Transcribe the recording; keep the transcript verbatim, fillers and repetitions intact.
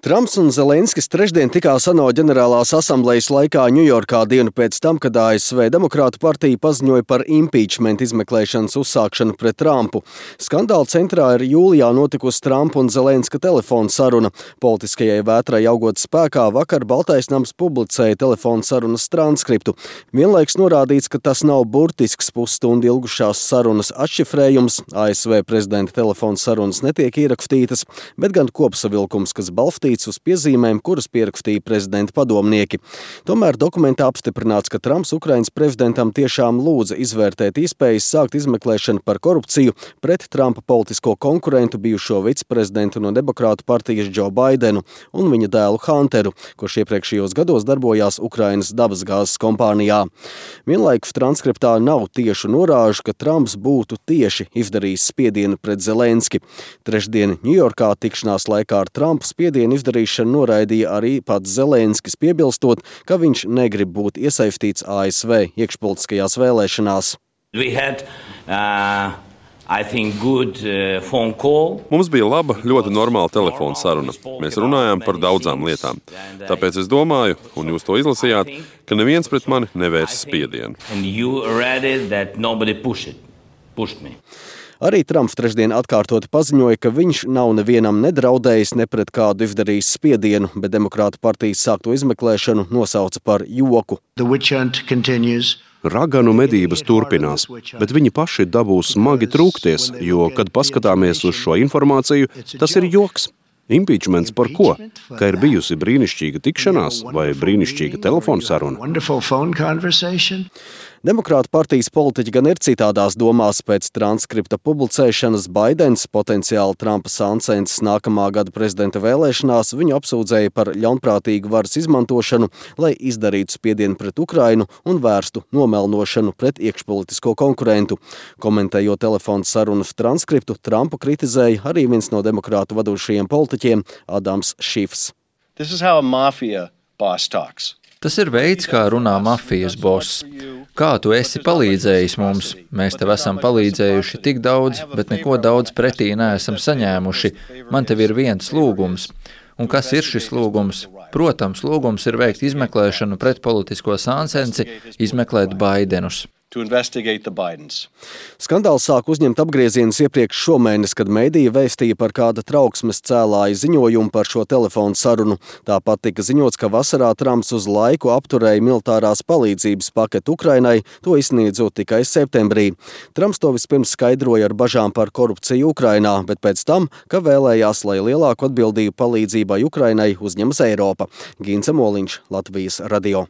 Trumps un Zelenskis trešdien tikās ANO ģenerālās asamblejas laikā Ņujorkā dienu pēc tam, kad A S V Demokrātu partija paziņoja par impeachment izmeklēšanas uzsākšanu pret Trumpu. Skandāla centrā ir jūlijā notikusi Trumpa un Zelenska telefona saruna. Politiskajai vētrai augot spēkā, vakar Baltais nams publicēja telefona sarunas transkriptu. Vienlaiks norādīts, ka tas nav burtisks pusstundu ilgušās sarunas atšifrējums. A S V prezidenta telefona sarunas netiek ierakstītas, bet gan kopsavilkums, kas balstīts uz piezīmēm, kuras pierakstīja prezidenta padomnieki. Tomēr dokumentā apstiprināts, ka Trumps Ukrainas prezidentam tiešām lūdza izvērtēt iespējas sākt izmeklēšanu par korupciju pret Trumpa politisko konkurentu bijušo viceprezidentu no Demokrātu partijas Džo Baidenu un viņa dēlu Hunteru, kurš iepriekšējos gados darbojās Ukrainas dabasgāzes kompānijā. Vienlaikus transkriptā nav tiešu norāžu, ka Trumps būtu tieši izdarījis spiedienu pret Zelenski. Trešdien Ņujorkā tikšanās laikā ar Trumpu spiedienu izdarīšanu noraidīja arī pats Zelenskis, piebilstot, ka viņš negrib būt iesaistīts A S V iekšpolitiskajās vēlēšanās. We had, uh... I think good uh, phone call. Mums bija laba, ļoti normāla telefona saruna. Mēs runājām par daudzām lietām. Tāpēc es domāju, un jūs to izlasījāt, ka neviens pret mani nevērsa spiedienu. Arī Trumps trešdien atkārtoti paziņoja, ka viņš nav nevienam nedraudējis, ne pret kādu izdarījis spiedienu, bet Demokrātu partijas sākto izmeklēšanu nosauca par joku. Raganu medības turpinās, bet viņi paši dabūs smagi trūkties, jo, kad paskatāmies uz šo informāciju, tas ir joks. Impeachments par ko? Ka ir bijusi brīnišķīga tikšanās vai brīnišķīga telefona saruna? Demokrātu partijas politiķi gan ir citādās domās pēc transkripta publicēšanas. Baidens, potenciāli Trumpa sāncensis nākamā gada prezidenta vēlēšanās, viņu apsūdzēja par ļaunprātīgu varas izmantošanu, lai izdarītu spiedienu pret Ukrainu un vērstu nomelnošanu pret iekšpolitisko konkurentu. Komentējot telefona sarunas transkriptu, Trumpu kritizēja arī viens no demokrātu vadošajiem politiķiem, Adams Šifs. Tas ir veids, kā runā mafijas boss. Kā tu esi palīdzējis mums? Mēs tev esam palīdzējuši tik daudz, bet neko daudz pretī neesam saņēmuši. Man tev ir viens lūgums. Un kas ir šis lūgums? Protams, lūgums ir veikt izmeklēšanu pret politisko sāncensi, izmeklēt Baidenus. Skandāls sāk uzņemt apgriezienus iepriekš šomēnes, kad mediji vēstīja par kāda trauksmes cēlāja ziņojumu par šo telefonu sarunu. Tāpat tika ziņots, ka vasarā Trumps uz laiku apturēja militārās palīdzības paketi Ukrainai, to izsniedzot tikai septembrī. Trumps to vispirms skaidroja ar bažām par korupciju Ukrainā, bet pēc tam, ka vēlējās, lai lielāku atbildību palīdzībai Ukrainai uzņemas Eiropa. Gince Moliņš, Latvijas radio.